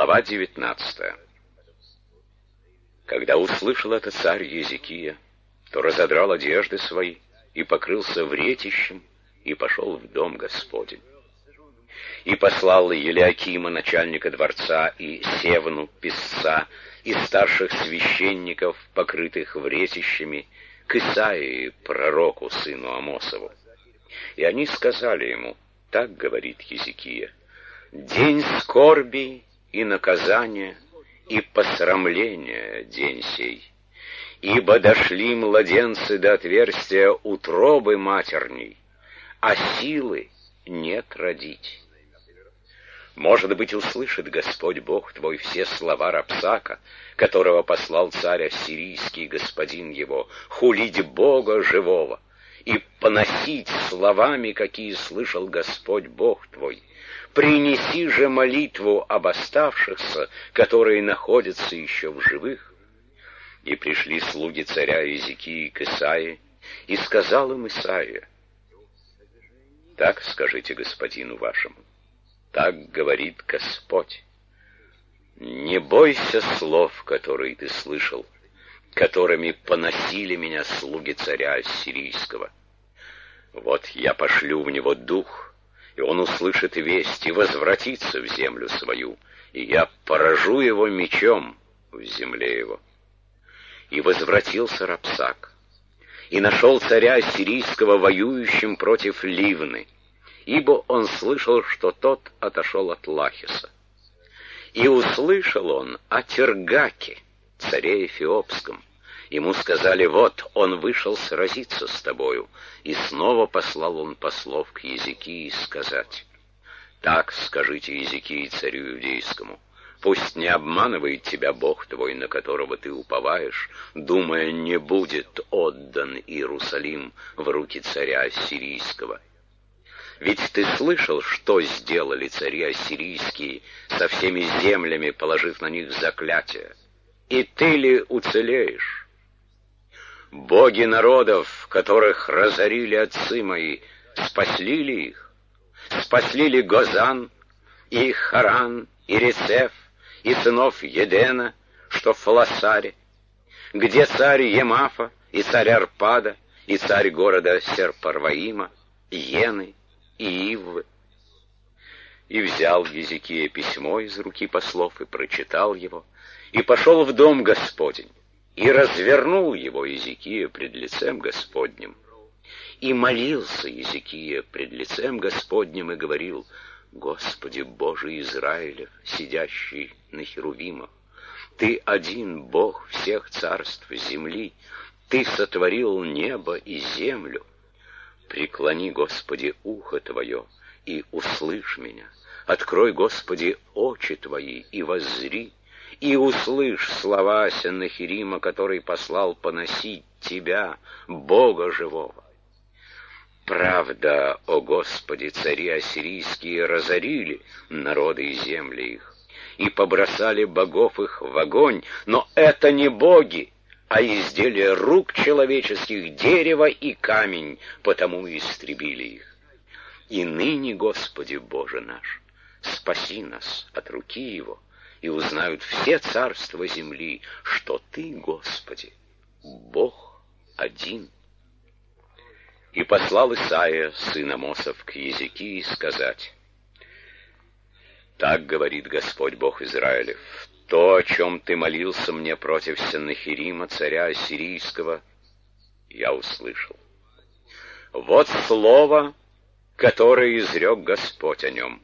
Глава 19. Когда услышал это царь Езекия, то разодрал одежды свои и покрылся вретищем и пошел в дом Господень. И послал Елиакима, начальника дворца, и Севну, писца, и старших священников, покрытых вретищами, к Исаии, пророку, сыну Амосову. И они сказали ему: так говорит Езекия: день скорби и наказания, и посрамления день сей. Ибо дошли младенцы до отверстия утробы матерней, а силы нет родить. Может быть, услышит Господь Бог твой все слова Рапсака, которого послал царь ассирийский господин его, хулить Бога живого, и поносить словами, какие слышал Господь Бог твой. Принеси же молитву об оставшихся, которые находятся еще в живых. И пришли слуги царя Езекии к Исаии, и сказал им Исаия: так скажите господину вашему, так говорит Господь: не бойся слов, которые ты слышал, которыми поносили меня слуги царя ассирийского. Вот я пошлю в него дух, и он услышит весть и возвратится в землю свою, и я поражу его мечом в земле его. И возвратился Рапсак, и нашел царя ассирийского воюющим против Ливны, ибо он слышал, что тот отошел от Лахиса. И услышал он о Тергаке, царе Эфиопском. Ему сказали: вот он вышел сразиться с тобою. И снова послал он послов к Езекии сказать: так скажите Езекии царю иудейскому: пусть не обманывает тебя Бог твой, на которого ты уповаешь, думая, не будет отдан Иерусалим в руки царя ассирийского. Ведь ты слышал, что сделали цари ассирийские со всеми землями, положив на них заклятие. И ты ли уцелеешь? Боги народов, которых разорили отцы мои, спасли ли их? Спасли ли Гозан, и Харан, и Рецеф, и сынов Едена, что в Фаласаре? Где царь Емафа, и царь Арпада, и царь города Серпарваима, Йены и Иввы? И взял Езекия письмо из руки послов, и прочитал его, и пошел в дом Господень, и развернул его Езекия пред лицем Господним. И молился Езекия пред лицем Господним, и говорил: Господи Боже Израилев, сидящий на херувимах, Ты один Бог всех царств земли, Ты сотворил небо и землю. Преклони, Господи, ухо Твое, и услышь меня. Открой, Господи, очи Твои, и воззри, и услышь слова Сеннахерима, который послал поносить Тебя, Бога живого. Правда, о Господи, цари ассирийские разорили народы и земли их, и побросали богов их в огонь, но это не боги, а изделия рук человеческих, дерево и камень, потому и истребили их. И ныне, Господи Боже наш, спаси нас от руки его, и узнают все царства земли, что Ты, Господи, Бог один. И послал Исаия, сын Амосов, к Езекии сказать: так говорит Господь Бог Израилев: то, о чем ты молился мне против Сеннахерима, царя ассирийского, я услышал. Вот слово, которое изрек Господь о нем: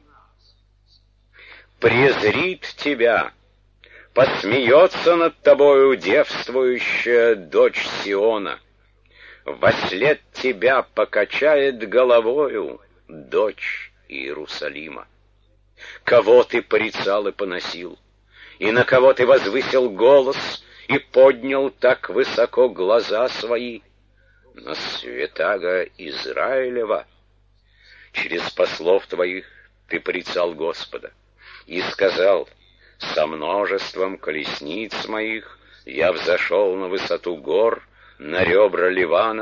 презрит тебя, посмеется над тобою девствующая дочь Сиона, вослед тебя покачает головою дочь Иерусалима. Кого ты порицал и поносил, и на кого ты возвысил голос и поднял так высоко глаза свои? На святаго Израилева. Через послов твоих ты порицал Господа и сказал: со множеством колесниц моих я взошел на высоту гор, на ребра Ливана,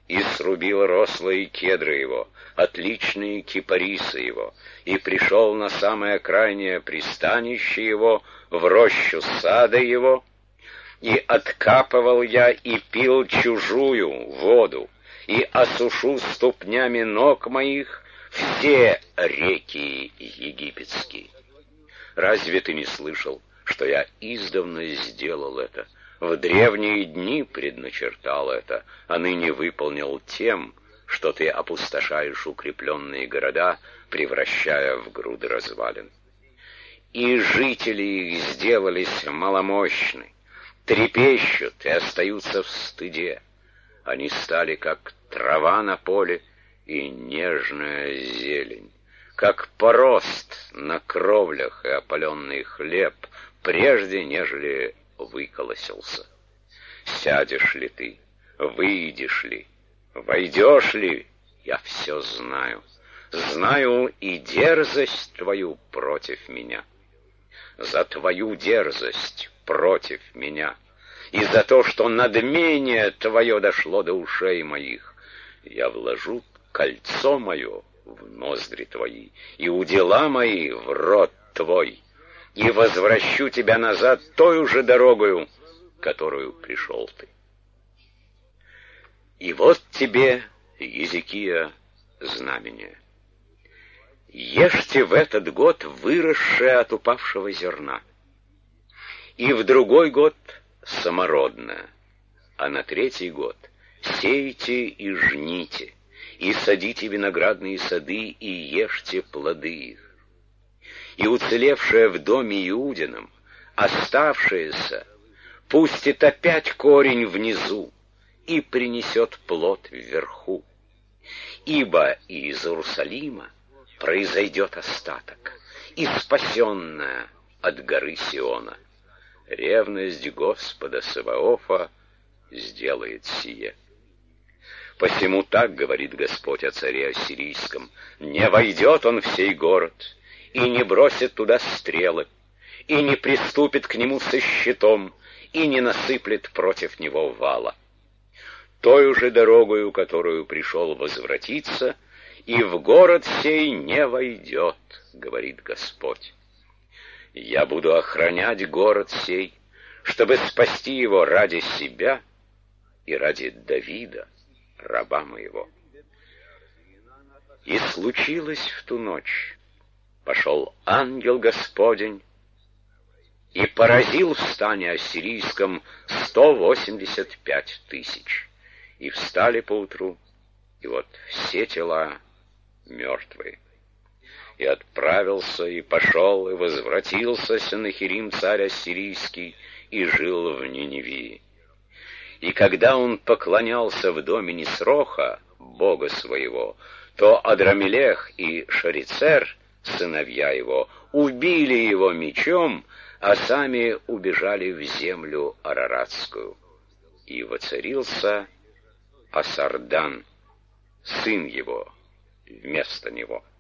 и срубил рослые кедры его, отличные кипарисы его, и пришел на самое крайнее пристанище его, в рощу сада его, и откапывал я и пил чужую воду, и осушу ступнями ног моих все реки египетские. Разве ты не слышал, что я издавна сделал это, в древние дни предначертал это, а ныне выполнил тем, что ты опустошаешь укрепленные города, превращая в груды развалин? И жители их сделались маломощны, трепещут и остаются в стыде. Они стали как трава на поле и нежная зелень, как порост на кровлях и опаленный хлеб, прежде нежели выколосился. Сядешь ли ты, выйдешь ли, войдешь ли, я все знаю. Знаю и дерзость твою против меня. За твою дерзость против меня и за то, что надмение твое дошло до ушей моих, я вложу кольцо мое в ноздри твои и удила мои в рот твой, и возвращу тебя назад той же дорогою, которую пришел ты. И вот тебе, Езекия, знамение. Ешьте в этот год выросшее от упавшего зерна, и в другой год самородное, а на третий год сейте и жните, и садите виноградные сады, и ешьте плоды их. И уцелевшее в доме Иудином, оставшееся, пустит опять корень внизу и принесет плод вверху. Ибо из Иерусалима произойдет остаток, и спасенная от горы Сиона. Ревность Господа Саваофа сделает сие. Посему так говорит Господь о царе ассирийском: не войдет он в сей город, и не бросит туда стрелы, и не приступит к нему со щитом, и не насыплет против него вала. Тою же дорогою, которую пришел возвратиться, и в город сей не войдет, говорит Господь. Я буду охранять город сей, чтобы спасти его ради себя и ради Давида, раба моего. И случилось в ту ночь, пошел ангел Господень и поразил в стане ассирийском 185 тысяч. И встали поутру, и вот все тела мертвые. И отправился, и пошел, и возвратился Сеннахерим, царь ассирийский, и жил в Ниневии. И когда он поклонялся в доме Нисроха, бога своего, то Адрамелех и Шарицер, сыновья его, убили его мечом, а сами убежали в землю Араратскую. И воцарился Асардан, сын его, вместо него.